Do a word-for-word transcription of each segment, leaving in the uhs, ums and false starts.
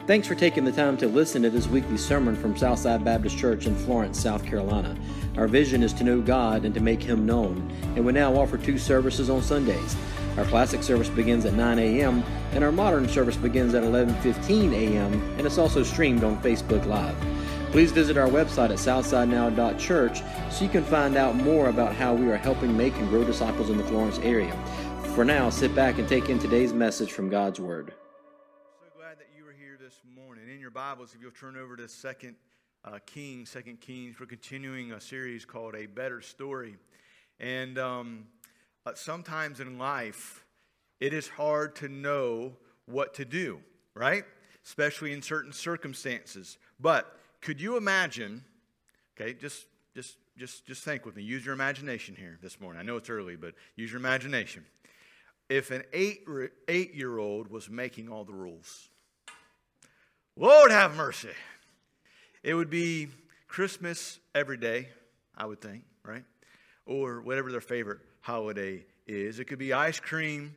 Thanks for taking the time to listen to this weekly sermon from Southside Baptist Church in Florence, South Carolina. Our vision is to know God and to make Him known, and we now offer two services on Sundays. Our classic service begins at nine a.m., and our modern service begins at eleven fifteen a.m., and it's also streamed on Facebook Live. Please visit our website at southside now dot church so you can find out more about how we are helping make and grow disciples in the Florence area. For now, sit back and take in today's message from God's Word. This morning. In your Bibles, if you'll turn over to Second uh, Kings, Second Kings, we're continuing a series called A Better Story. And um, uh, sometimes in life, it is hard to know what to do, right? Especially in certain circumstances. But could you imagine? Okay, just just just just think with me. Use your imagination here this morning. I know it's early, but use your imagination. If an eight eight-year-old was making all the rules. Lord have mercy. It would be Christmas every day, I would think, right? Or whatever their favorite holiday is. It could be ice cream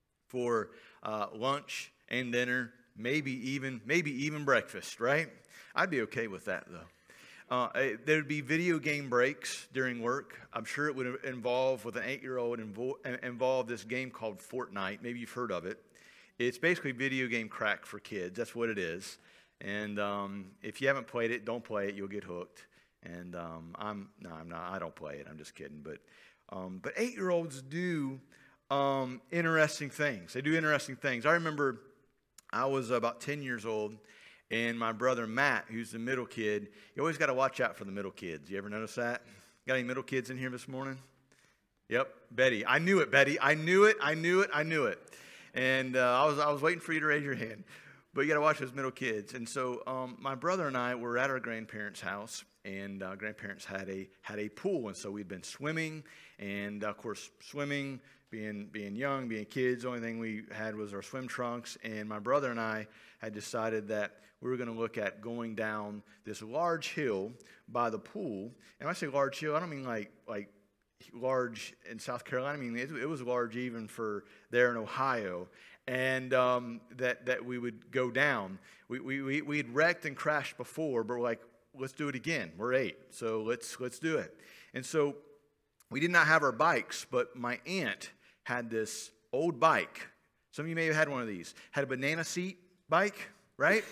for uh, lunch and dinner, maybe even maybe even breakfast, right? I'd be okay with that, though. Uh, there would be video game breaks during work. I'm sure it would involve, with an eight-year-old, invo- involve this game called Fortnite. Maybe you've heard of it. It's basically video game crack for kids. That's what it is. And um, if you haven't played it, don't play it. You'll get hooked. And um, I'm no, I'm not. I don't play it. I'm just kidding. But um, but eight-year-olds do um, interesting things. They do interesting things. I remember I was about ten years old, and my brother Matt, who's the middle kid, you always got to watch out for the middle kids. You ever notice that? Got any middle kids in here this morning? Yep, Betty. I knew it, Betty. I knew it. I knew it. I knew it. And uh, I was I was waiting for you to raise your hand. But you got to watch those middle kids. And so um, my brother and I were at our grandparents' house, and uh, grandparents had a had a pool. And so we'd been swimming, and of course, swimming, being being young, being kids, the only thing we had was our swim trunks. And my brother and I had decided that we were going to look at going down this large hill by the pool. And when I say large hill, I don't mean like like large in South Carolina. I mean, it, it was large even for there in Ohio. And um, that that we would go down. We we we we'd wrecked and crashed before, but we're like, let's do it again. We're eight, so let's let's do it. And so we did not have our bikes, but my aunt had this old bike. Some of you may have had one of these. Had a banana seat bike, right?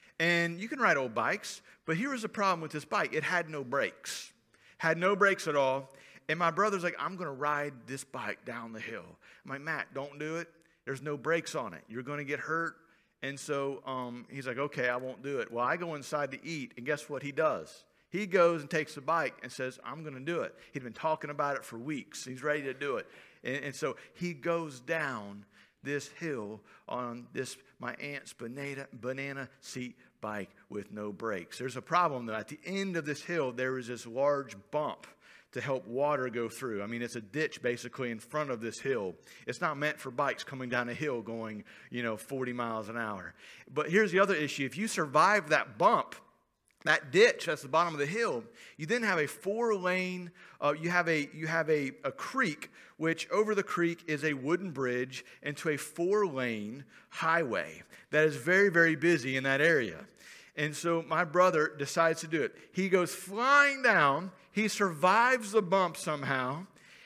And you can ride old bikes, but here was the problem with this bike: it had no brakes, had no brakes at all. And my brother's like, I'm going to ride this bike down the hill. I'm like, Matt, don't do it. There's no brakes on it. You're going to get hurt. And so um, he's like, okay, I won't do it. Well, I go inside to eat, and guess what he does? He goes and takes the bike and says, I'm going to do it. He'd been talking about it for weeks. He's ready to do it. And, and so he goes down this hill on this my aunt's banana, banana seat bike with no brakes. There's a problem, though. At the end of this hill, there is this large bump to help water go through. I mean, it's a ditch basically in front of this hill. It's not meant for bikes coming down a hill going, you know, forty miles an hour. But here's the other issue. If you survive that bump, that ditch that's the bottom of the hill, you then have a four-lane, uh, you have a you have a, a creek, which over the creek is a wooden bridge into a four-lane highway that is very, very busy in that area. And so my brother decides to do it. He goes flying down. He survives the bump somehow.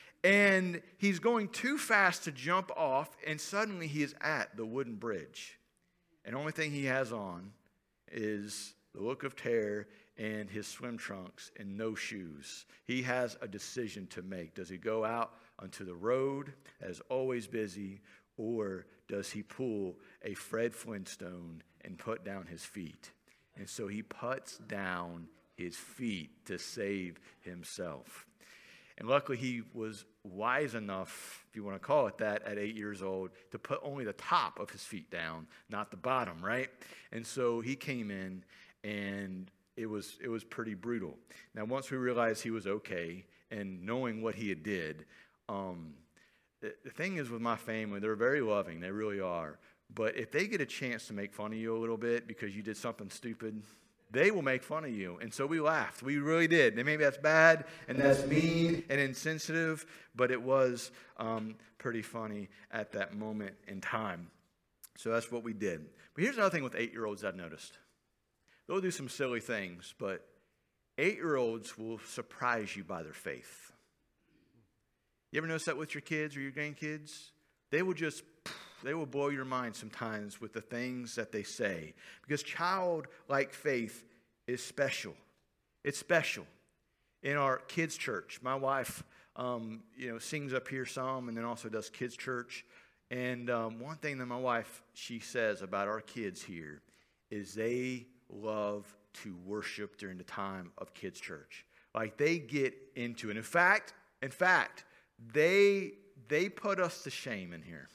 And he's going too fast to jump off. And suddenly he is at the wooden bridge. And the only thing he has on is the look of terror and his swim trunks and no shoes. He has a decision to make. Does he go out onto the road that is always busy, or does he pull a Fred Flintstone and put down his feet? And so he puts down his feet to save himself. And luckily he was wise enough, if you want to call it that, at eight years old, to put only the top of his feet down, not the bottom, right? And so he came in, and it was it was pretty brutal. Now, once we realized he was okay, and knowing what he had did, um, the, the thing is with my family, they're very loving, they really are. But if they get a chance to make fun of you a little bit because you did something stupid, they will make fun of you. And so we laughed. We really did. And maybe that's bad and that's mean and insensitive, but it was um, pretty funny at that moment in time. So that's what we did. But here's another thing with eight-year-olds I've noticed. They'll do some silly things, but eight-year-olds will surprise you by their faith. You ever notice that with your kids or your grandkids? They will just, they will blow your mind sometimes with the things that they say. Because childlike faith is special. It's special. In our kids' church, my wife, um, you know, sings up here some and then also does kids' church. And um, one thing that my wife, she says about our kids here is they love to worship during the time of kids' church. Like they get into it. In fact, in fact, they they put us to shame in here.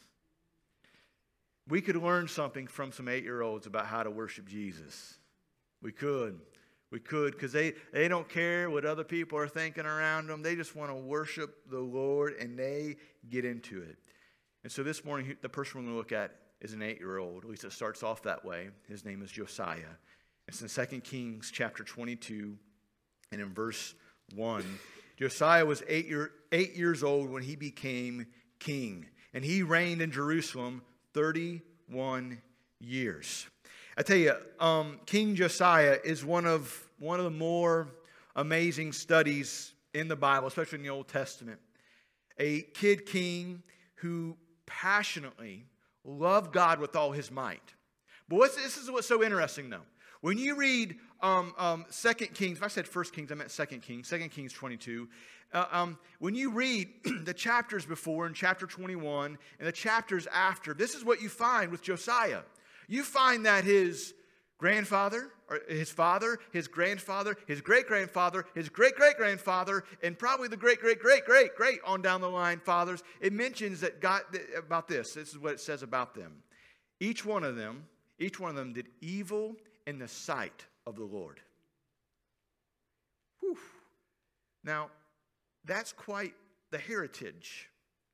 We could learn something from some eight-year-olds about how to worship Jesus. We could. We could, because they, they don't care what other people are thinking around them. They just want to worship the Lord, and they get into it. And so this morning, the person we're going to look at is an eight-year-old. At least it starts off that way. His name is Josiah. It's in Second Kings chapter twenty-two, and in verse one. Josiah was eight, year, eight years old when he became king, and he reigned in Jerusalem thirty-one years. I tell you, um, King Josiah is one of one of the more amazing studies in the Bible, especially in the Old Testament. A kid king who passionately loved God with all his might. But what's, this is what's so interesting, though. When you read um, um, Second Kings, if I said First Kings, I meant Second Kings, Second Kings twenty-two. Uh, um, when you read the chapters before in chapter twenty-one and the chapters after, this is what you find with Josiah. You find that his grandfather, or his father, his grandfather, his great-grandfather, his great-great-grandfather, and probably the great-great-great-great-great on down the line fathers, it mentions that God, about this. This is what it says about them. Each one of them, each one of them did evil in the sight of the Lord. Whew. Now, that's quite the heritage.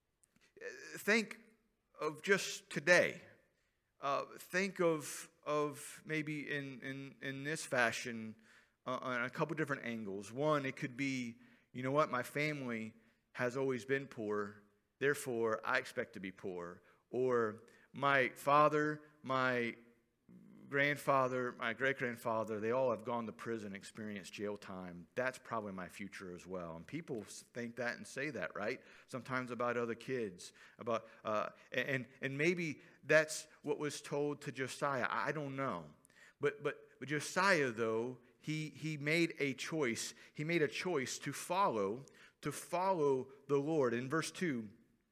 Think of just today. Uh, think of of maybe in in in this fashion uh, on a couple different angles. One, it could be, you know what, my family has always been poor, therefore I expect to be poor. Or my father, my grandfather, my great-grandfather, they all have gone to prison, experienced jail time. That's probably my future as well. And people think that and say that, right? Sometimes about other kids, about uh, and and maybe that's what was told to Josiah. I don't know, but but but Josiah, though, he he made a choice. He made a choice to follow to follow the Lord. In verse two,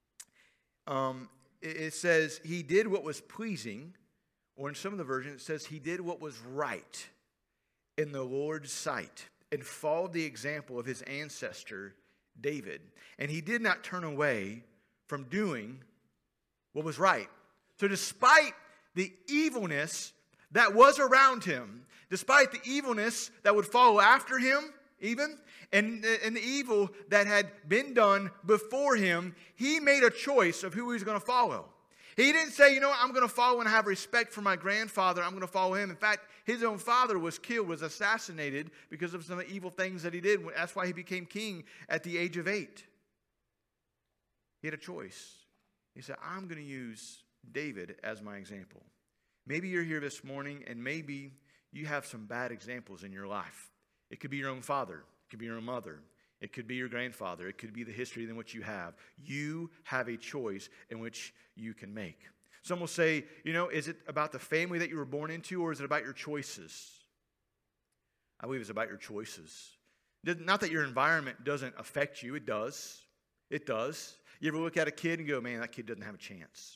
um, it, it says he did what was pleasing. Or in some of the versions, it says he did what was right in the Lord's sight and followed the example of his ancestor, David. And he did not turn away from doing what was right. So despite the evilness that was around him, despite the evilness that would follow after him even, and, and the evil that had been done before him, he made a choice of who he was going to follow. He didn't say, you know what, I'm going to follow and have respect for my grandfather. I'm going to follow him. In fact, his own father was killed, was assassinated because of some of the evil things that he did. That's why he became king at the age of eight. He had a choice. He said, I'm going to use David as my example. Maybe you're here this morning and maybe you have some bad examples in your life. It could be your own father. It could be your own mother. It could be your grandfather. It could be the history in which you have. You have a choice in which you can make. Some will say, you know, is it about the family that you were born into, or is it about your choices? I believe it's about your choices. Not that your environment doesn't affect you. It does. It does. You ever look at a kid and go, man, that kid doesn't have a chance?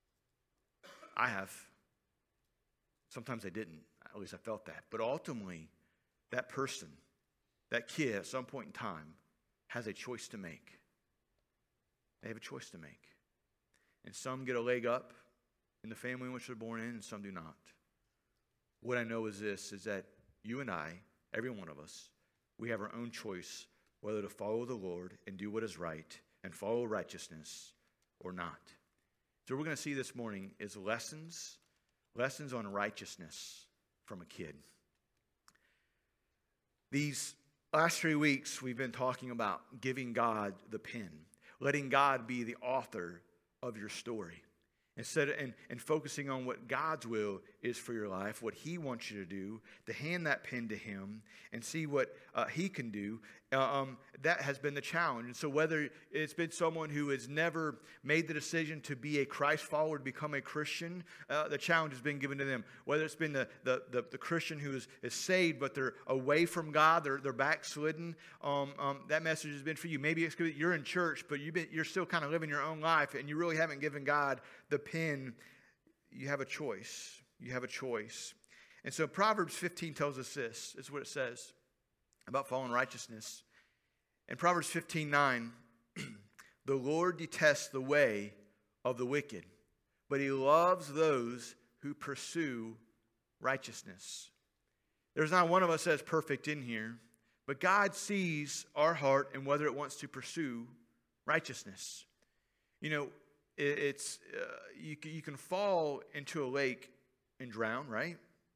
I have. Sometimes I didn't. At least I felt that. But ultimately, that person, that kid at some point in time has a choice to make. They have a choice to make. And some get a leg up in the family in which they're born in, and some do not. What I know is this, is that you and I, every one of us, we have our own choice whether to follow the Lord and do what is right and follow righteousness or not. So what we're going to see this morning is lessons, lessons on righteousness from a kid. These last three weeks, we've been talking about giving God the pen, letting God be the author of your story. Instead of, and, and focusing on what God's will is for your life, what He wants you to do, to hand that pen to Him and see what uh, He can do, uh, um, that has been the challenge. And so whether it's been someone who has never made the decision to be a Christ follower, to become a Christian, uh, the challenge has been given to them. Whether it's been the, the, the, the Christian who is, is saved, but they're away from God, they're, they're backslidden, um, um, that message has been for you. Maybe it's because you're in church, but you've been, you're still kind of living your own life, and you really haven't given God the pen. You have a choice. You have a choice. And so Proverbs fifteen tells us this. This is what it says about following righteousness. In Proverbs fifteen nine, the Lord detests the way of the wicked, but He loves those who pursue righteousness. There's not one of us that's perfect in here, but God sees our heart and whether it wants to pursue righteousness. You know, It's uh, you, you can fall into a lake and drown, right?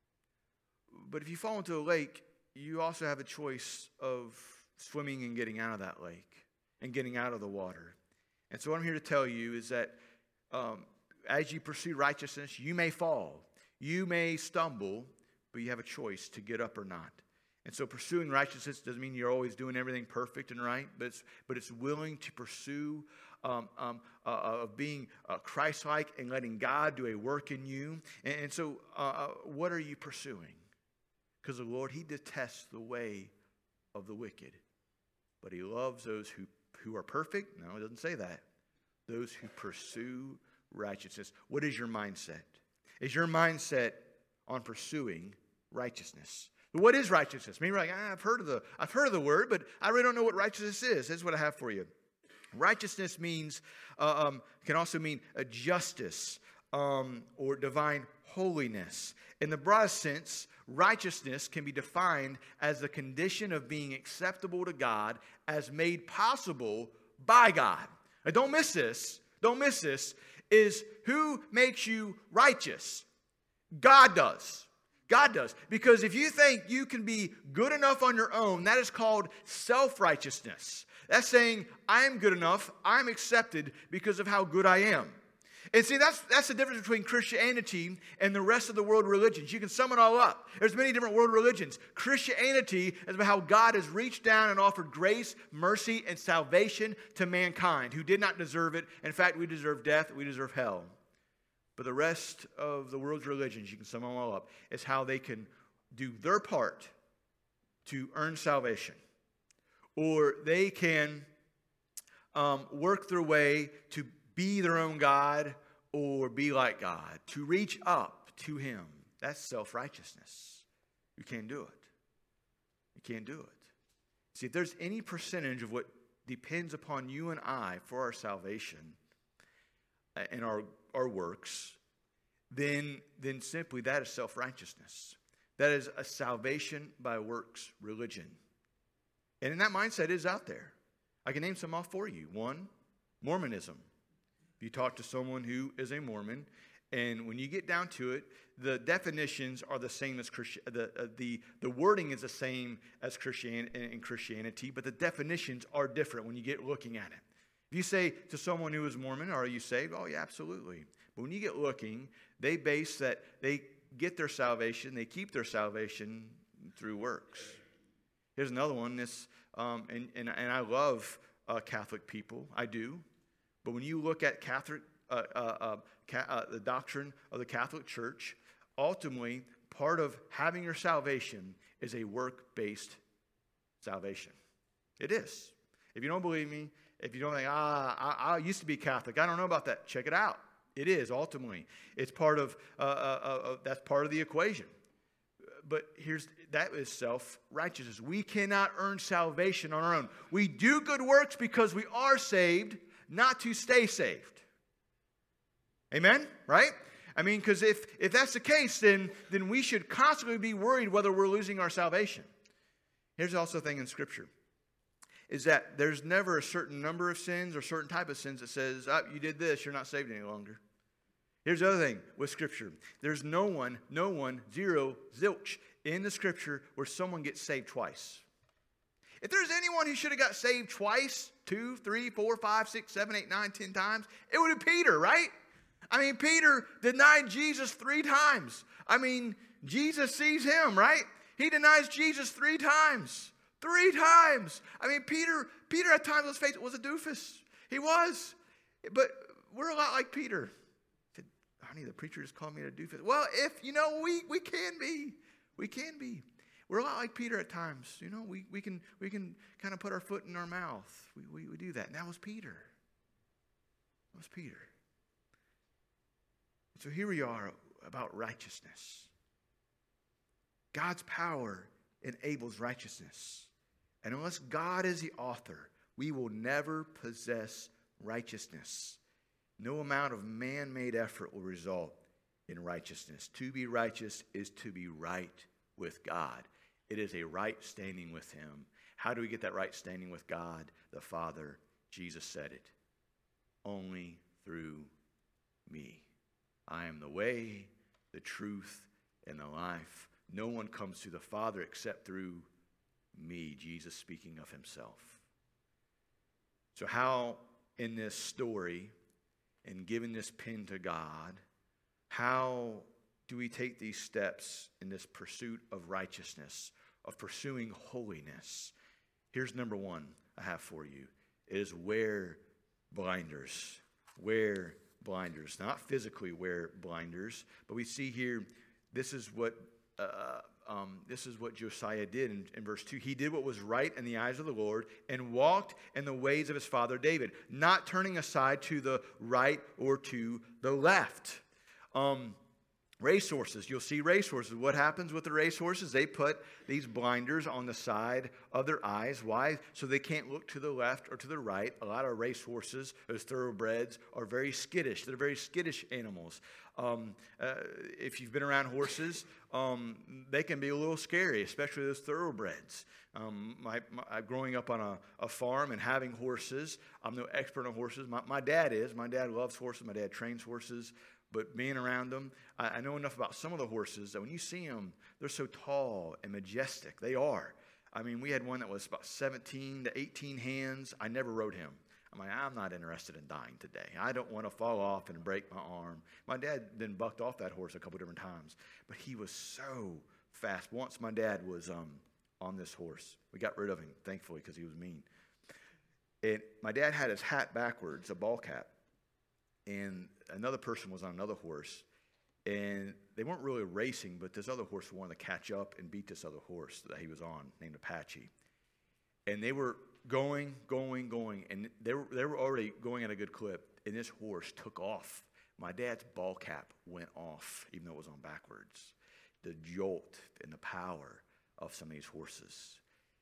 But if you fall into a lake, you also have a choice of swimming and getting out of that lake and getting out of the water. And so what I'm here to tell you is that um, as you pursue righteousness, you may fall, you may stumble, but you have a choice to get up or not. And so pursuing righteousness doesn't mean you're always doing everything perfect and right, but it's, but it's willing to pursue um, um, uh, of being uh, Christ-like and letting God do a work in you. And, and so uh, what are you pursuing? Because the Lord, He detests the way of the wicked, but He loves those who, who are perfect. No, it doesn't say that. Those who pursue righteousness. What is your mindset? Is your mindset on pursuing righteousness? What is righteousness? Maybe you're like, ah, I've heard of the I've heard of the word, but I really don't know what righteousness is. This is what I have for you. Righteousness means uh, um, can also mean a justice um, or divine holiness. In the broadest sense, righteousness can be defined as the condition of being acceptable to God as made possible by God. Now, don't miss this. Don't miss this. Is who makes you righteous? God does. God does. Because if you think you can be good enough on your own, that is called self-righteousness. That's saying, I'm good enough, I'm accepted because of how good I am. And see, that's, that's the difference between Christianity and the rest of the world religions. You can sum it all up. There's many different world religions. Christianity is about how God has reached down and offered grace, mercy, and salvation to mankind who did not deserve it. In fact, we deserve death, we deserve hell. But the rest of the world's religions, you can sum them all up, is how they can do their part to earn salvation. Or they can um, work their way to be their own God or be like God, to reach up to Him. That's self-righteousness. You can't do it. You can't do it. See, if there's any percentage of what depends upon you and I for our salvation and our, our works, then, then simply that is self-righteousness. That is a salvation by works religion. And in that mindset is out there. I can name some off for you. One, Mormonism. If you talk to someone who is a Mormon, and when you get down to it, the definitions are the same as Christi- the, uh, the the wording is the same as Christian in Christianity, but the definitions are different when you get looking at it. If you say to someone who is Mormon, "Are you saved?" Oh, yeah, absolutely. But when you get looking, they base that they get their salvation, they keep their salvation through works. Here's another one. This um, and, and and I love uh, Catholic people. I do. But when you look at Catholic, uh, uh, uh, ca- uh, the doctrine of the Catholic Church, ultimately, part of having your salvation is a work-based salvation. It is. If you don't believe me, if you don't think, ah, I, I used to be Catholic, I don't know about that, check it out. It is, ultimately. It's part of, uh, uh, uh, that's part of the equation. But here's, that is self-righteousness. We cannot earn salvation on our own. We do good works because we are saved, not to stay saved. Amen? Right? I mean, because if, if that's the case, then, then we should constantly be worried whether we're losing our salvation. Here's also a thing in Scripture, is that there's never a certain number of sins or certain type of sins that says, oh, you did this, you're not saved any longer. Here's the other thing with Scripture. There's no one, no one, zero, zilch, in the Scripture where someone gets saved twice. If there's anyone who should have got saved twice, two, three, four, five, six, seven, eight, nine, ten times, it would be Peter, right? I mean, Peter denied Jesus three times. I mean, Jesus sees him, right? He denies Jesus three times. Three times. I mean, Peter, Peter at times, let's face it, was a doofus. He was. But we're a lot like Peter. Said, honey, the preacher just called me a doofus. Well, if, you know, we, we can be. We can be. We're a lot like Peter at times. You know, we, we can we can kind of put our foot in our mouth. We, we, we do that. And that was Peter. That was Peter. So here we are about righteousness. God's power enables righteousness. And unless God is the author, we will never possess righteousness. No amount of man-made effort will result in righteousness. To be righteous is to be right with God. It is a right standing with him. How do we get that right standing with God the Father? Jesus said it. Only through me. I am the way, the truth, and the life. No one comes to the Father except through me, Jesus speaking of himself. So how in this story and giving this pen to God, how do we take these steps in this pursuit of righteousness, of pursuing holiness? Here's number one I have for you. It is wear blinders. Wear blinders. Not physically wear blinders, but we see here, this is what uh, um, this is what Josiah did in, in verse two. He did what was right in the eyes of the Lord and walked in the ways of his father David, not turning aside to the right or to the left. Um, Racehorses, you'll see racehorses. What happens with the racehorses? They put these blinders on the side of their eyes. Why? So they can't look to the left or to the right. A lot of racehorses, those thoroughbreds, are very skittish. They're very skittish animals. Um, uh, if you've been around horses, um, they can be a little scary, especially those thoroughbreds. Um, my, my, growing up on a, a farm and having horses, I'm no expert on horses. My, my dad is. My dad loves horses. My dad trains horses. But being around them, I, I know enough about some of the horses that when you see them, they're so tall and majestic. They are. I mean, we had one that was about seventeen to eighteen hands. I never rode him. I'm like, I'm not interested in dying today. I don't want to fall off and break my arm. My dad then bucked off that horse a couple different times. But he was so fast. Once my dad was um, on this horse. We got rid of him, thankfully, because he was mean. And my dad had his hat backwards, a ball cap. And another person was on another horse, and they weren't really racing, but this other horse wanted to catch up and beat this other horse that he was on, named Apache. And they were going, going, going, and they were, they were already going at a good clip, and this horse took off. My dad's ball cap went off, even though it was on backwards. The jolt and the power of some of these horses.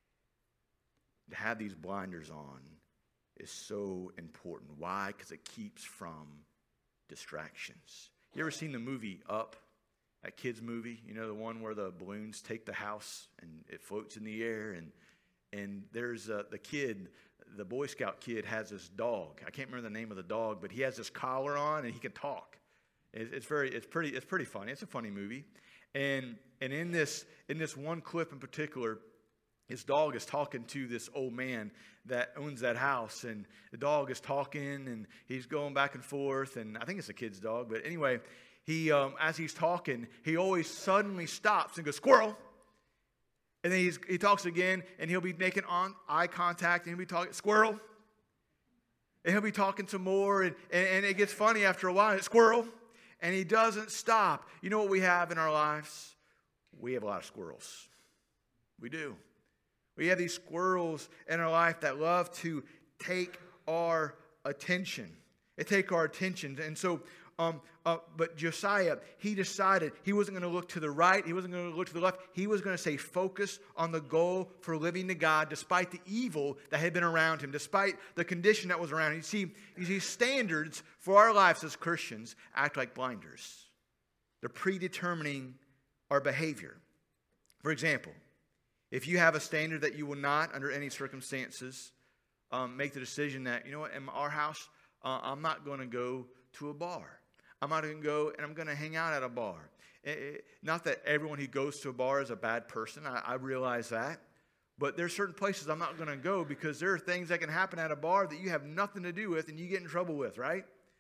To have these blinders on is so important. Why? Because it keeps from distractions. You ever seen the movie Up? That kids movie? You know, the one where the balloons take the house and it floats in the air. And and there's uh, the kid, the Boy Scout kid has this dog. I can't remember the name of the dog, but he has this collar on and he can talk. It's, it's very, it's pretty, it's pretty funny. It's a funny movie. And and in this in this one clip in particular, his dog is talking to this old man that owns that house, and the dog is talking, and he's going back and forth, and I think it's a kid's dog, but anyway, he um, as he's talking, he always suddenly stops and goes, "Squirrel!" And then he's, he talks again, and he'll be making on eye contact, and he'll be talking, "Squirrel!" And he'll be talking some more, and, and, and it gets funny after a while, "Squirrel!" And he doesn't stop. You know what we have in our lives? We have a lot of squirrels. We do. We have these squirrels in our life that love to take our attention. They take our attention. And so, um, uh, but Josiah, he decided he wasn't going to look to the right. He wasn't going to look to the left. He was going to stay focused on the goal for living to God despite the evil that had been around him, despite the condition that was around him. You see, you see, standards for our lives as Christians act like blinders. They're predetermining our behavior. For example, if you have a standard that you will not, under any circumstances, um, make the decision that, you know what, in our house, uh, I'm not going to go to a bar. I'm not going to go and I'm going to hang out at a bar. It, it, not that everyone who goes to a bar is a bad person. I, I realize that. But there are certain places I'm not going to go because there are things that can happen at a bar that you have nothing to do with and you get in trouble with, right?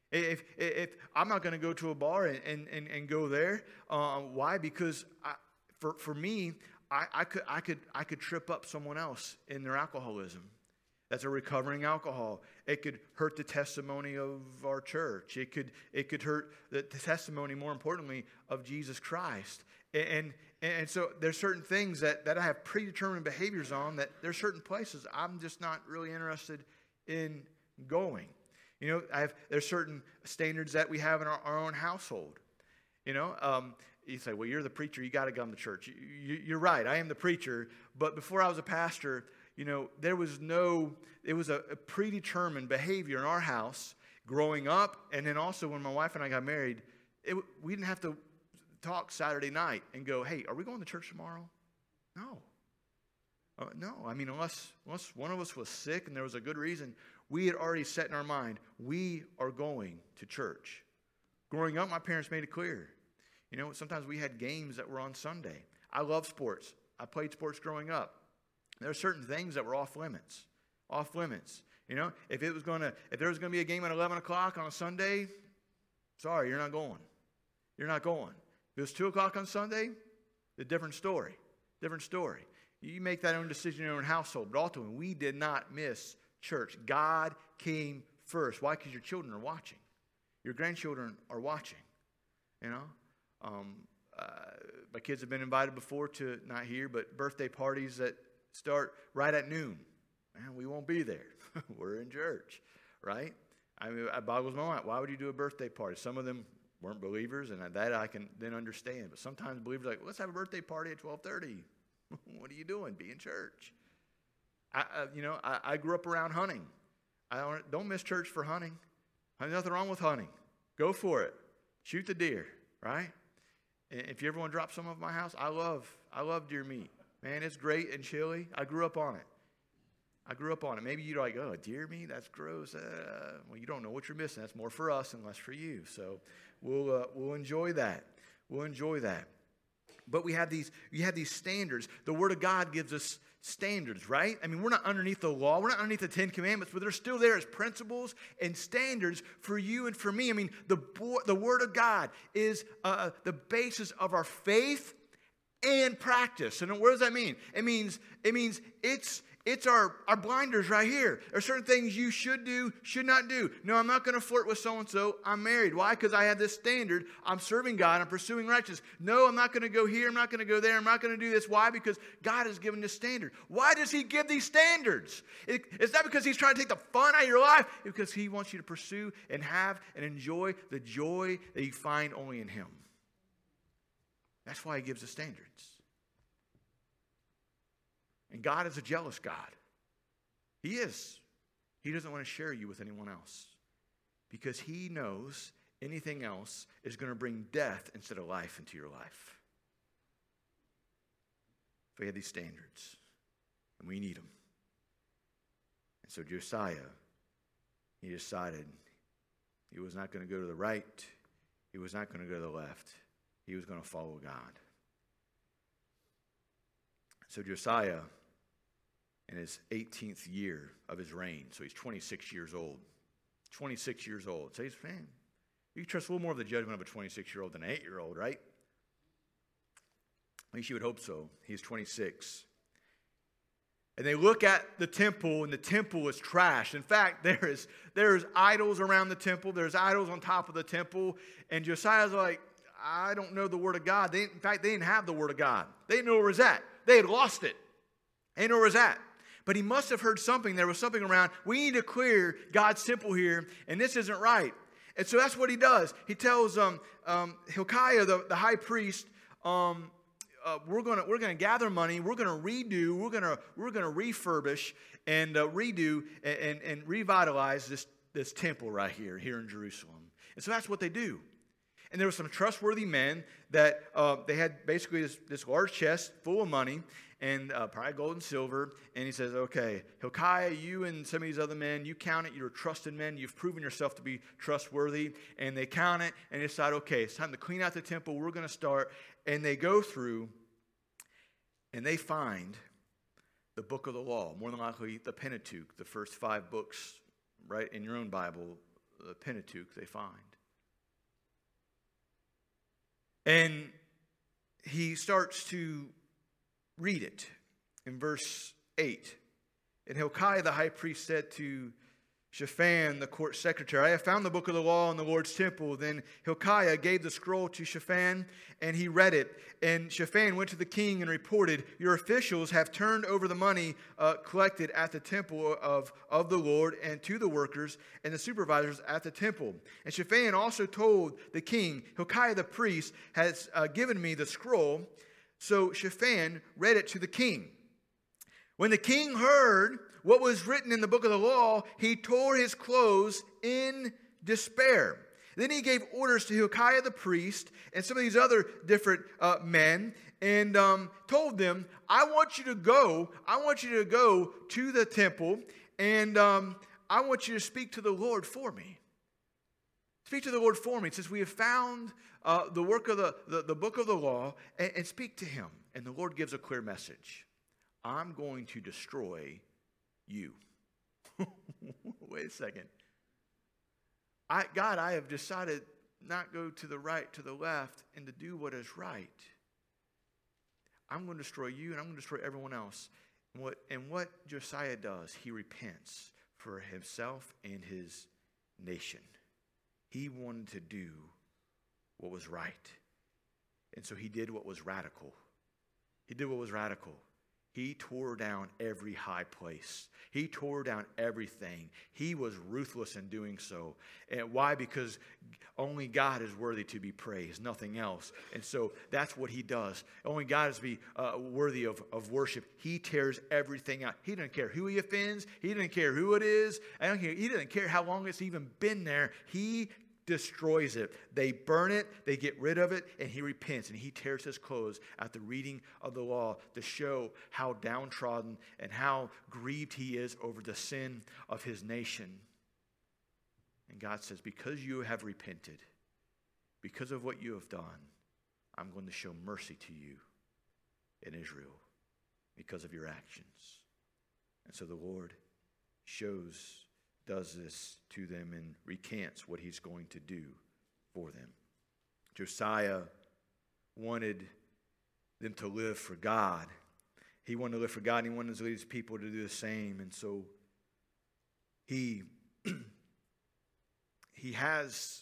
If, if I'm not going to go to a bar and, and, and, and go there, uh, why? Because I, for, for me, I, I, could, I, could, I could trip up someone else in their alcoholism. That's a recovering alcohol. It could hurt the testimony of our church. It could, it could hurt the, the testimony, more importantly, of Jesus Christ. And, and so there's certain things that, that I have predetermined behaviors on, that there's certain places I'm just not really interested in going. You know, I have, there's certain standards that we have in our, our own household. You know, um, you say, well, you're the preacher, you got to come to church. You, you, you're right, I am the preacher. But before I was a pastor, you know, there was no, it was a, a predetermined behavior in our house growing up. And then also when my wife and I got married, it, we didn't have to talk Saturday night and go, hey, are we going to church tomorrow? No. Uh, no, I mean, unless, unless one of us was sick and there was a good reason, we had already set in our mind, we are going to church. Growing up, my parents made it clear. You know, sometimes we had games that were on Sunday. I love sports. I played sports growing up. There are certain things that were off limits, off limits. You know, if it was going to, if there was going to be a game at eleven o'clock on a Sunday, sorry, you're not going. You're not going. If it was two o'clock on Sunday, a different story, different story. You make that own decision in your own household. But ultimately, we did not miss church. God came first. Why? Because your children are watching. Your grandchildren are watching. You know, um, uh, my kids have been invited before to, not here, but birthday parties that start right at noon. Man, we won't be there. We're in church, right? I mean, it boggles my mind. Why would you do a birthday party? Some of them weren't believers, and that I can then understand. But sometimes believers are like, let's have a birthday party at twelve thirty. What are you doing? Be in church. I, uh, you know, I, I grew up around hunting. I don't, don't miss church for hunting. There's nothing wrong with hunting. Go for it. Shoot the deer, right? And if you ever want to drop some of my house, I love, I love deer meat. Man, it's great and chili. I grew up on it. I grew up on it. Maybe you're like, oh, deer meat? That's gross. Uh, well, you don't know what you're missing. That's more for us and less for you. So we'll uh, we'll enjoy that. We'll enjoy that. But we have these, you have these standards. The Word of God gives us standards, right? I mean, we're not underneath the law. We're not underneath the Ten Commandments, but they're still there as principles and standards for you and for me. I mean, the, the Word of God is uh, the basis of our faith and practice. And what does that mean? It means, it means it's, it's our, our blinders right here. There are certain things you should do, should not do. No, I'm not going to flirt with so-and-so. I'm married. Why? Because I have this standard. I'm serving God. I'm pursuing righteousness. No, I'm not going to go here. I'm not going to go there. I'm not going to do this. Why? Because God has given this standard. Why does He give these standards? It, it's not because He's trying to take the fun out of your life. It's because He wants you to pursue and have and enjoy the joy that you find only in Him. That's why He gives the standards. And God is a jealous God. He is. He doesn't want to share you with anyone else because He knows anything else is going to bring death instead of life into your life. So we have these standards, and we need them. And so Josiah, he decided he was not going to go to the right. He was not going to go to the left. He was going to follow God. So Josiah, in his eighteenth year of his reign, so he's twenty-six years old. twenty-six years old. So he's, man, you can trust a little more of the judgment of a twenty-six-year-old than an eight-year-old, right? At least you would hope so. He's twenty-six. And they look at the temple, and the temple is trashed. In fact, there is there's idols around the temple. There's idols on top of the temple. And Josiah's like, I don't know the Word of God. They, in fact, they didn't have the Word of God. They didn't know where it was at. They had lost it. They didn't know where it was at. But he must have heard something. There was something around. We need to clear God's temple here, and this isn't right. And so that's what he does. He tells um, um, Hilkiah, the, the high priest, um, uh, we're going we're gonna gather money. We're going to redo. We're going we're gonna refurbish and uh, redo and, and, and revitalize this, this temple right here, here in Jerusalem. And so that's what they do. And there were some trustworthy men that uh, they had basically this, this large chest full of money and uh, probably gold and silver. And he says, okay, Hilkiah, you and some of these other men, you count it. You're trusted men. You've proven yourself to be trustworthy. And they count it and decide, okay, it's time to clean out the temple. We're going to start. And they go through and they find the book of the law, more than likely the Pentateuch, the first five books, right, in your own Bible, the Pentateuch they find. And he starts to read it in verse eight. And Hilkiah the high priest said to Shaphan, the court secretary, I have found the book of the law in the Lord's temple. Then Hilkiah gave the scroll to Shaphan, and he read it. And Shaphan went to the king and reported, your officials have turned over the money uh, collected at the temple of, of the Lord and to the workers and the supervisors at the temple. And Shaphan also told the king, Hilkiah the priest has uh, given me the scroll. So Shaphan read it to the king. When the king heard what was written in the book of the law, he tore his clothes in despair. Then he gave orders to Hilkiah the priest and some of these other different uh, men and um, told them, I want you to go, I want you to go to the temple and um, I want you to speak to the Lord for me. Speak to the Lord for me. It says we have found uh, the work of the, the, the book of the law and, and speak to him. And the Lord gives a clear message. I'm going to destroy you. Wait a second. I, God, I have decided not go to the right, to the left, and to do what is right. I'm going to destroy you, and I'm going to destroy everyone else. And what, and what Josiah does, he repents for himself and his nation. He wanted to do what was right. And so he did what was radical. He did what was radical. He tore down every high place. He tore down everything. He was ruthless in doing so. And why? Because only God is worthy to be praised, nothing else. And so that's what he does. Only God is be uh, worthy of, of worship. He tears everything out. He doesn't care who he offends. He doesn't care who it is. I don't care. He doesn't care how long it's even been there. He destroys it. They burn it, they get rid of it, and he repents, and he tears his clothes at the reading of the law to show how downtrodden and how grieved he is over the sin of his nation. And God says, because you have repented, because of what you have done, I'm going to show mercy to you in Israel because of your actions. And so the Lord shows does this to them and recants what he's going to do for them. Josiah wanted them to live for God. He wanted to live for God, and he wanted his people to do the same. And so he he has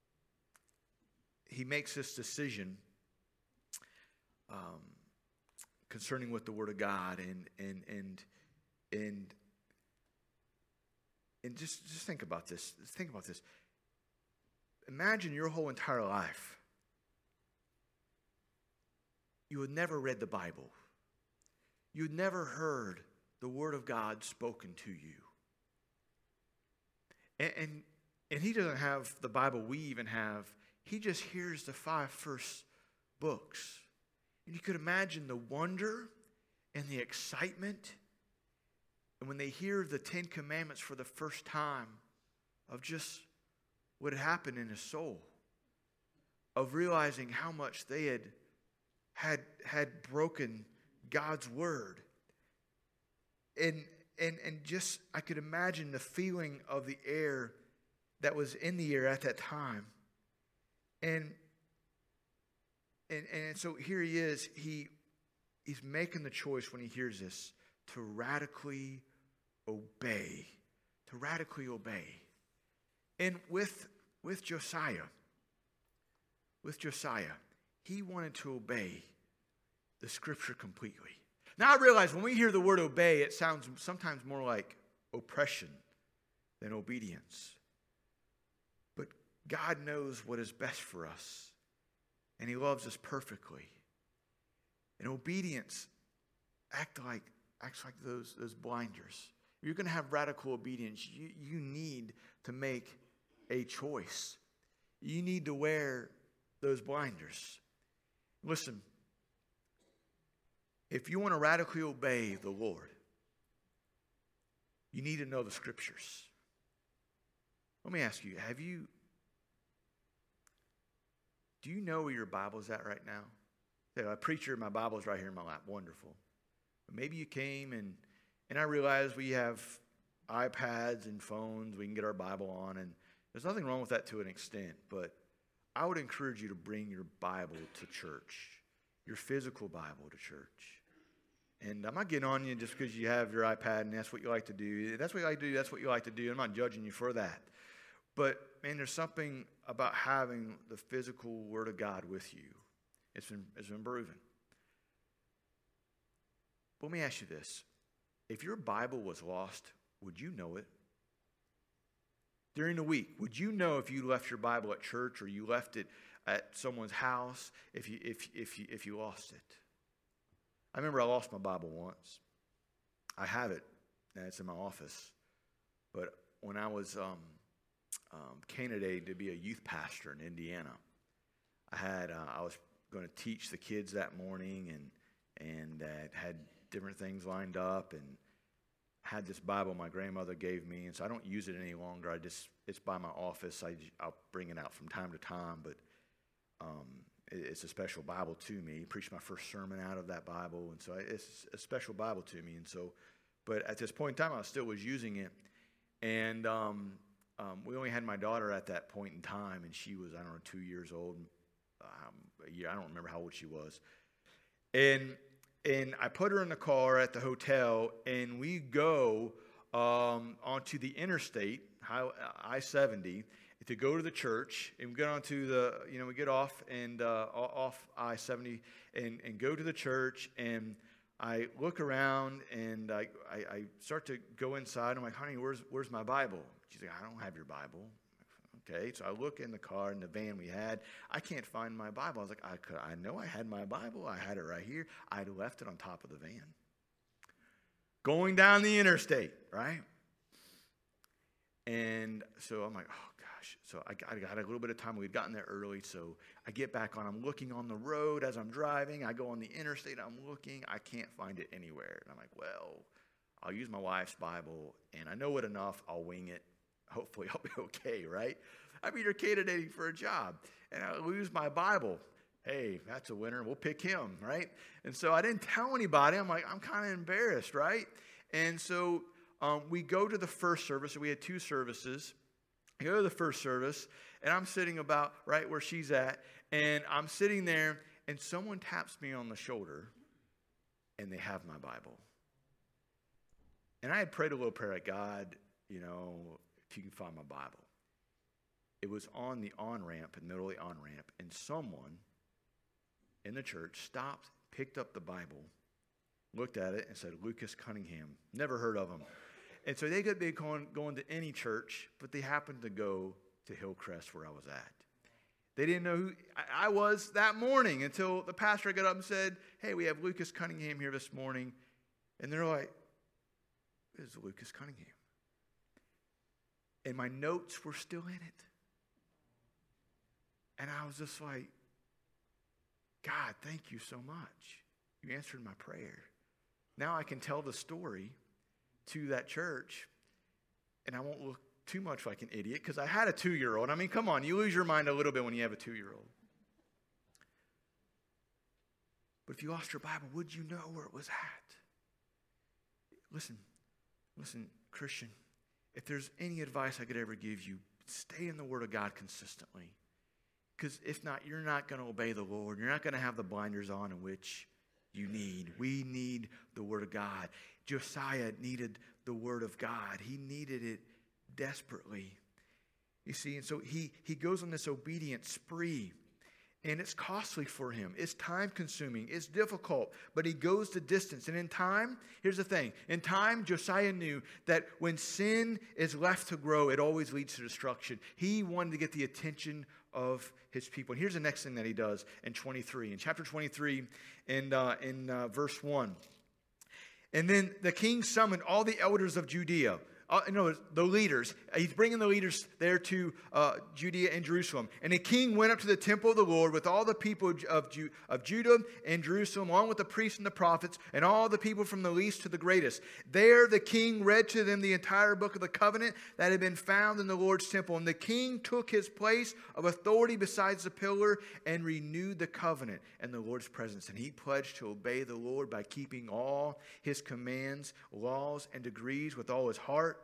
he makes this decision um, concerning with the Word of God, and and and and. And just, just think about this. Just think about this. Imagine your whole entire life. You had never read the Bible. You had never heard the Word of God spoken to you. And, and, and he doesn't have the Bible we even have. He just hears the five first books. And you could imagine the wonder and the excitement. And when they hear the Ten Commandments for the first time, of just what had happened in his soul, of realizing how much they had had, had broken God's word. And, and, and just, I could imagine the feeling of the air that was in the air at that time. And, and, and so here he is, he, he's making the choice when he hears this, to radically obey. To radically obey. And with, with Josiah, with Josiah, he wanted to obey the scripture completely. Now I realize when we hear the word obey, it sounds sometimes more like oppression than obedience. But God knows what is best for us, and he loves us perfectly. And obedience act like acts like those, those blinders. If you're going to have radical obedience, you, you need to make a choice. You need to wear those blinders. Listen, if you want to radically obey the Lord, you need to know the scriptures. Let me ask you, have you, do you know where your Bible is at right now? Say, a preacher, my Bible's right here in my lap. Wonderful. Maybe you came and, and I realize we have iPads and phones we can get our Bible on, and There's nothing wrong with that to an extent, but I would encourage you to bring your Bible to church, your physical Bible to church. And I'm not getting on you just because you have your iPad and that's what you like to do. That's what you like to do. That's what you like to do. I'm not judging you for that. But, man, there's something about having the physical Word of God with you. It's been, it's been proven. But let me ask you this. If your Bible was lost, would you know it? During the week, would you know if you left your Bible at church or you left it at someone's house if you, if, if you, if you lost it? I remember I lost my Bible once. I have it, and it's in my office. But when I was um, um, candidated to be a youth pastor in Indiana, I had uh, I was going to teach the kids that morning, and and uh, had different things lined up, and had this Bible my grandmother gave me, and so I don't use it any longer. I just it's by my office. I I'll bring it out from time to time, but. Um, It's a special Bible to me. I preached my first sermon out of that Bible, and so it's a special Bible to me. And so, but at this point in time, I still was using it, and um, um, we only had my daughter at that point in time, and she was I don't know two years old, um, a year I don't remember how old she was, and and I put her in the car at the hotel, and we go um, onto the interstate, I seventy. To go to the church, and we get onto the, you know, we get off and uh, off I seventy and, and go to the church, and I look around and I, I, I start to go inside. I'm like, honey, where's where's my Bible? She's like, I don't have your Bible. Okay, so I look in the car in the van we had. I can't find my Bible. I was like, I could, I know I had my Bible. I had it right here. I'd left it on top of the van. Going down the interstate, right? And so I'm like, oh, gosh. So I got, I got a little bit of time. We'd gotten there early. So I get back on. I'm looking on the road as I'm driving. I go on the interstate. I'm looking. I can't find it anywhere. And I'm like, well, I'll use my wife's Bible. And I know it enough. I'll wing it. Hopefully I'll be okay, right? I'm either candidating for a job. And I lose my Bible. Hey, that's a winner. We'll pick him, right? And so I didn't tell anybody. I'm like, I'm kind of embarrassed, right? And so Um, we go to the first service. So we had two services. I go to the first service, and I'm sitting about right where she's at, and I'm sitting there, and someone taps me on the shoulder, and they have my Bible. And I had prayed a little prayer at God, you know, if you can find my Bible. It was on the on-ramp, in the middle of the on-ramp, and someone in the church stopped, picked up the Bible, looked at it, and said, Lucas Cunningham. Never heard of him. And so they could be going, going to any church, but they happened to go to Hillcrest where I was at. They didn't know who I was that morning until the pastor got up and said, hey, we have Lucas Cunningham here this morning. And they're like, this is Lucas Cunningham. And my notes were still in it. And I was just like, God, thank you so much. You answered my prayer. Now I can tell the story to that church, and I won't look too much like an idiot because I had a two-year-old. I mean, come on, you lose your mind a little bit when you have a two-year-old. But if you lost your Bible, would you know where it was at? Listen, listen, Christian, if there's any advice I could ever give you, stay in the Word of God consistently. Because if not, you're not going to obey the Lord. You're not going to have the blinders on in which you need. We need the Word of God. Josiah needed the Word of God. He needed it desperately. You see, and so he, he goes on this obedience spree. And it's costly for him. It's time-consuming. It's difficult. But he goes the distance. And in time, here's the thing. In time, Josiah knew that when sin is left to grow, it always leads to destruction. He wanted to get the attention of his people. And here's the next thing that he does in twenty-three. In chapter twenty-three, in, uh, in uh, verse one. And then the king summoned all the elders of Judea. Uh, no, the leaders. He's bringing the leaders there to uh, Judea and Jerusalem. And the king went up to the temple of the Lord with all the people of, Ju- of Judah and Jerusalem, along with the priests and the prophets, and all the people from the least to the greatest. There the king read to them the entire book of the covenant that had been found in the Lord's temple. And the king took his place of authority besides the pillar and renewed the covenant in the Lord's presence. And he pledged to obey the Lord by keeping all his commands, laws, and decrees with all his heart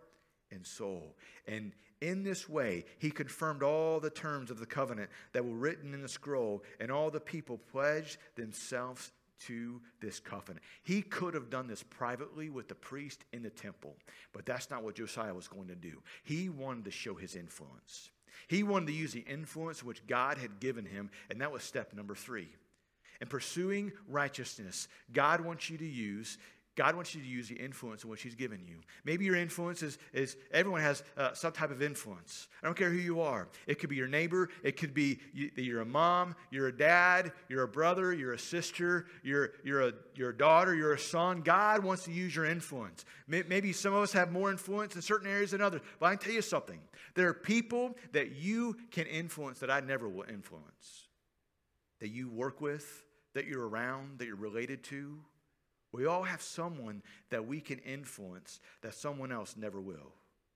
and soul. And in this way, he confirmed all the terms of the covenant that were written in the scroll, and all the people pledged themselves to this covenant. He could have done this privately with the priest in the temple, but that's not what Josiah was going to do. He wanted to show his influence. He wanted to use the influence which God had given him, and that was step number three. In pursuing righteousness, God wants you to use God wants you to use the influence in which he's given you. Maybe your influence is, is everyone has uh, some type of influence. I don't care who you are. It could be your neighbor. It could be you, you're a mom, you're a dad, you're a brother, you're a sister, you're, you're, a, you're a daughter, you're a son. God wants to use your influence. Maybe some of us have more influence in certain areas than others. But I can tell you something. There are people that you can influence that I never will influence. That you work with, that you're around, that you're related to. We all have someone that we can influence that someone else never will.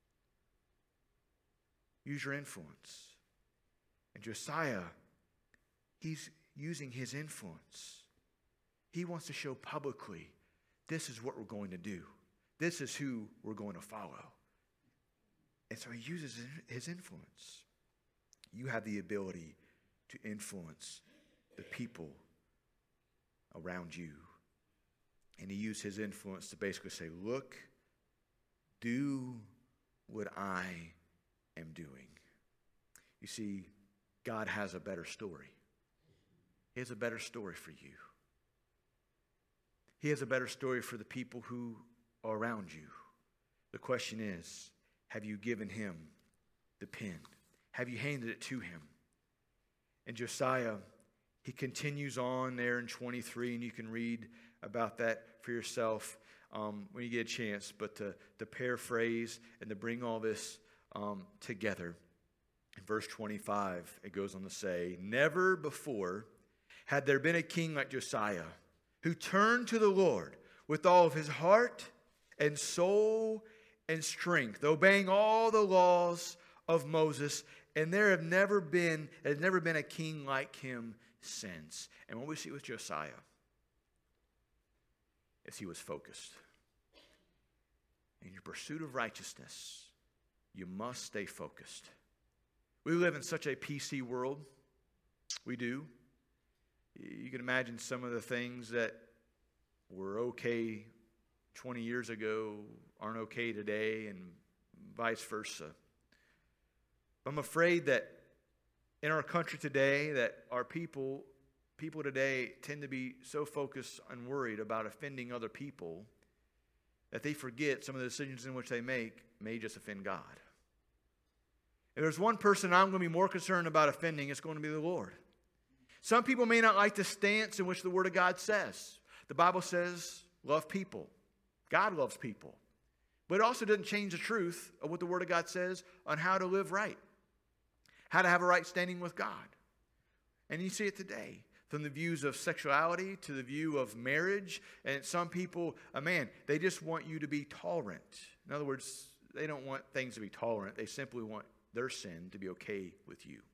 Use your influence. And Josiah, he's using his influence. He wants to show publicly, this is what we're going to do. This is who we're going to follow. And so he uses his influence. You have the ability to influence the people around you. And he used his influence to basically say, look, do what I am doing. You see, God has a better story. He has a better story for you. He has a better story for the people who are around you. The question is, have you given him the pen? Have you handed it to him? And Josiah, he continues on there in twenty-three, and you can read about that for yourself um, when you get a chance. But to, to paraphrase and to bring all this um, together, in verse twenty-five, it goes on to say, never before had there been a king like Josiah, who turned to the Lord with all of his heart and soul and strength, obeying all the laws of Moses. And there have never been, has never been a king like him since. And what we see with Josiah is he was focused. In your pursuit of righteousness, you must stay focused. We live in such a P C world. We do. You can imagine some of the things that were okay twenty years ago aren't okay today, and vice versa. I'm afraid that in our country today, that our people, people today tend to be so focused and worried about offending other people that they forget some of the decisions in which they make may just offend God. If there's one person I'm going to be more concerned about offending, it's going to be the Lord. Some people may not like the stance in which the Word of God says. The Bible says, love people. God loves people. But it also doesn't change the truth of what the Word of God says on how to live right, how to have a right standing with God. And you see it today, from the views of sexuality to the view of marriage. And some people, uh, man, they just want you to be tolerant. In other words, they don't want things to be tolerant. They simply want their sin to be okay with you.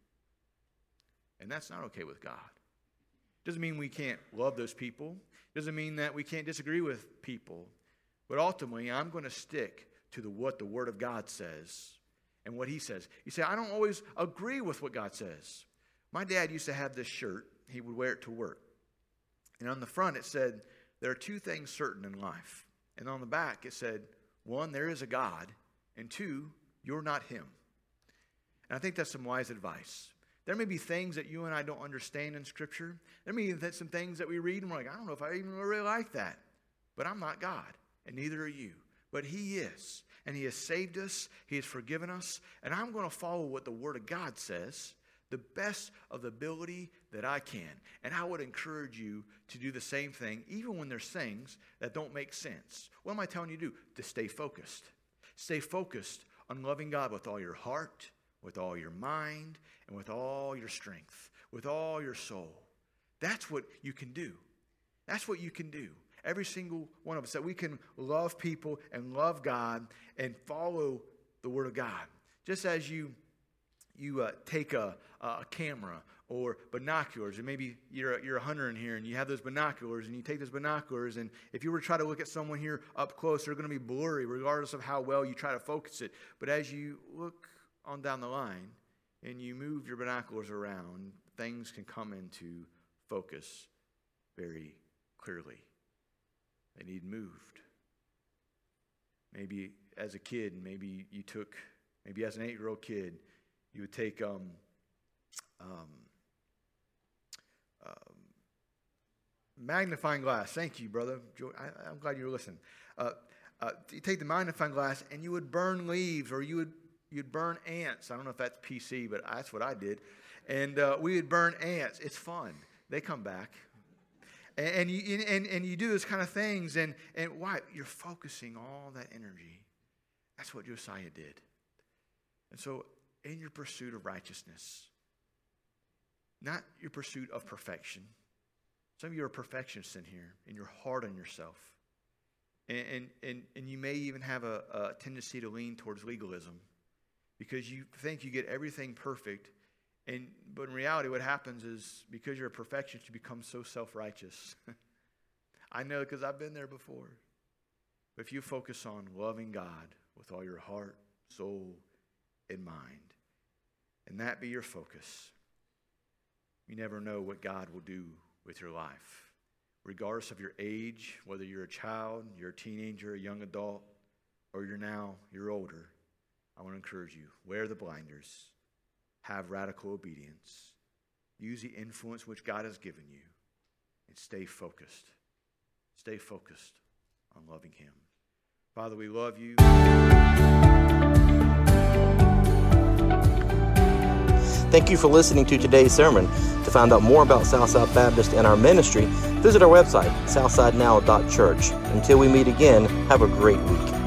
And that's not okay with God. Doesn't mean we can't love those people. Doesn't mean that we can't disagree with people. But ultimately, I'm going to stick to the, what the Word of God says and what He says. You say, I don't always agree with what God says. My dad used to have this shirt. He would wear it to work. And on the front it said, there are two things certain in life. And on the back it said, one, there is a God. And two, you're not Him. And I think that's some wise advice. There may be things that you and I don't understand in Scripture. There may be some things that we read and we're like, I don't know if I even really like that. But I'm not God, and neither are you. But He is. And He has saved us. He has forgiven us. And I'm going to follow what the Word of God says, the best of the ability that I can. And I would encourage you to do the same thing, even when there's things that don't make sense. What am I telling you to do? To stay focused. Stay focused on loving God with all your heart, with all your mind, and with all your strength, with all your soul. That's what you can do. That's what you can do. Every single one of us, that we can love people and love God and follow the Word of God. Just as you, you uh, take a, a camera or binoculars. And maybe you're a, you're a hunter in here and you have those binoculars and you take those binoculars, and if you were to try to look at someone here up close, they're going to be blurry regardless of how well you try to focus it. But as you look on down the line and you move your binoculars around, things can come into focus very clearly. They need moved. Maybe as a kid, maybe you took, maybe as an eight-year-old kid, you would take um, um, um, magnifying glass. Thank you, brother. I, I'm glad you were listening. Uh, uh, you take the magnifying glass and you would burn leaves, or you would you'd burn ants. I don't know if that's P C, but that's what I did. And uh, we would burn ants. It's fun. They come back. And, and you and, and you do those kind of things, and, and why? You're focusing all that energy. That's what Josiah did. And so in your pursuit of righteousness, not your pursuit of perfection. Some of you are perfectionists in here, and you're hard on yourself. And, and, and, and you may even have a, a tendency to lean towards legalism because you think you get everything perfect. And but in reality, what happens is because you're a perfectionist, you become so self-righteous. I know because I've been there before. But if you focus on loving God with all your heart, soul, and mind, and that be your focus, you never know what God will do with your life. Regardless of your age, whether you're a child, you're a teenager, a young adult, or you're now, you're older, I want to encourage you, wear the blinders. Have radical obedience. Use the influence which God has given you. And stay focused. Stay focused on loving Him. Father, we love you. Thank you for listening to today's sermon. To find out more about Southside Baptist and our ministry, visit our website, southside now dot church. Until we meet again, have a great week.